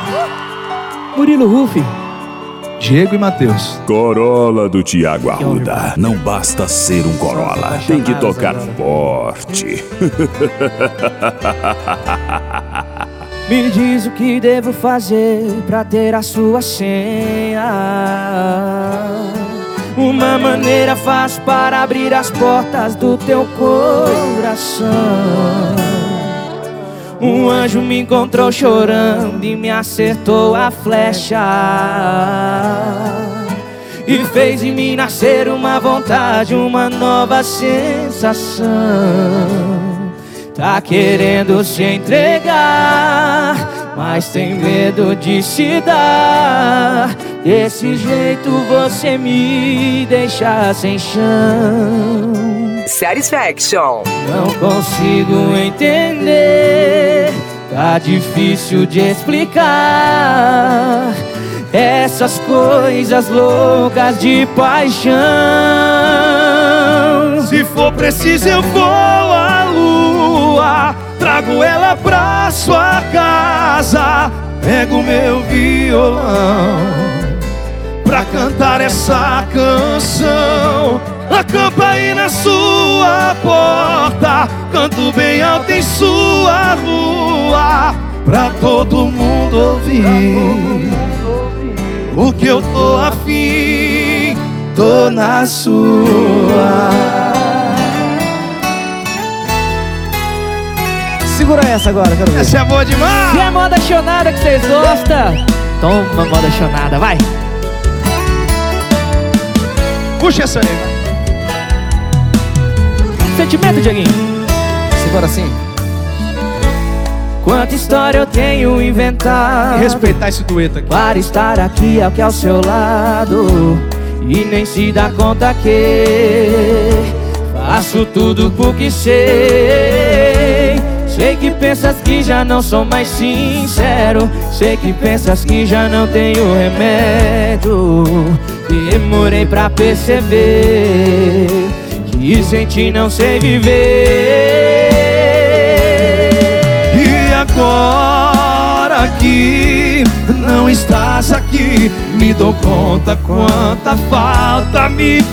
Murilo Rufi, Diego e Matheus. Corolla do Thiago Arruda. Não basta ser um Corolla, tem que tocar forte. me diz o que devo fazer pra ter a sua senha. Uma maneira fácil para abrir as portas do teu coração. Um anjo me encontrou chorando e me acertou a flecha e fez em mim nascer uma vontade, uma nova sensação. Tá querendo se entregar, mas tem medo de se dar. Desse jeito você me deixa sem chão. Satisfaction. Não consigo entender, tá difícil de explicar essas coisas loucas de paixão. Se for preciso eu vou à lua, trago ela pra sua casa, pego meu violão pra cantar essa canção. Acampa aí na sua porta, canto bem alto em sua rua, pra todo mundo ouvir o que eu tô afim, tô na sua. Segura essa agora, quero ver. Essa é boa demais! Se é moda chonada que vocês gostam, toma moda chonada, vai! Puxa essa aí. Sentimento, Dieguinho. Segura assim. Quanta história eu tenho inventado E respeitar esse dueto aqui. para estar aqui ao seu lado, e nem se dá conta que faço tudo porque sei. Sei que pensas que já não sou mais sincero, sei que pensas que já não tenho remédio. Demorei pra perceber que sem ti não sei viver. E agora que não estás aqui, me dou conta quanta falta me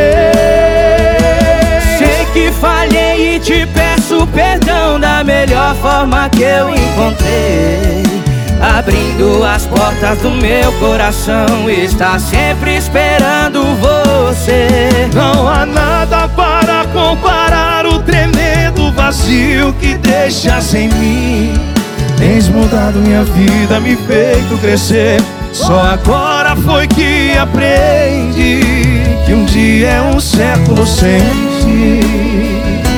fez. Sei que falhei e te peço perdão da melhor forma que eu encontrei, abrindo as portas do meu coração, está sempre esperando você. Não há nada para comparar o tremendo vazio que deixas em mim. Tens mudado minha vida, me feito crescer. Só agora foi que aprendi que um dia é um século sem ti.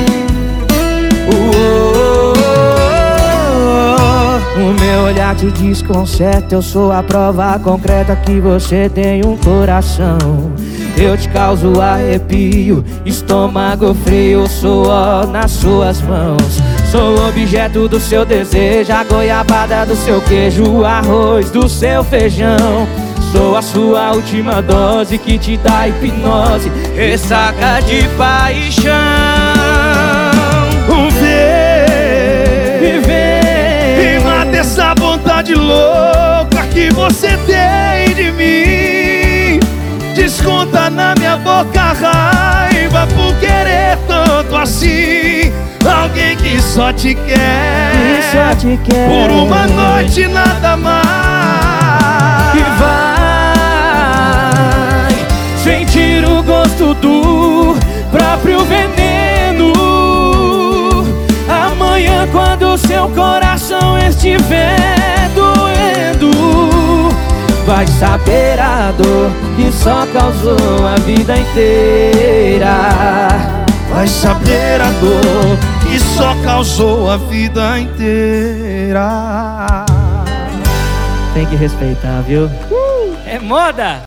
O meu olhar te desconcerta, eu sou a prova concreta que você tem um coração. Eu te causo arrepio, estômago frio, suor nas suas mãos. Sou objeto do seu desejo, a goiabada do seu queijo, o arroz do seu feijão. Sou a sua última dose que te dá hipnose, ressaca de paixão. Essa vontade louca que você tem de mim, desconta na minha boca a raiva por querer tanto assim. Alguém que só te quer, por uma noite nada mais, e vai sentir o gosto do próprio veneno. Amanhã, quando seu coração estiver doendo, vai saber a dor que só causou a vida inteira. Vai saber a dor que só causou a vida inteira. Tem que respeitar, viu? É moda!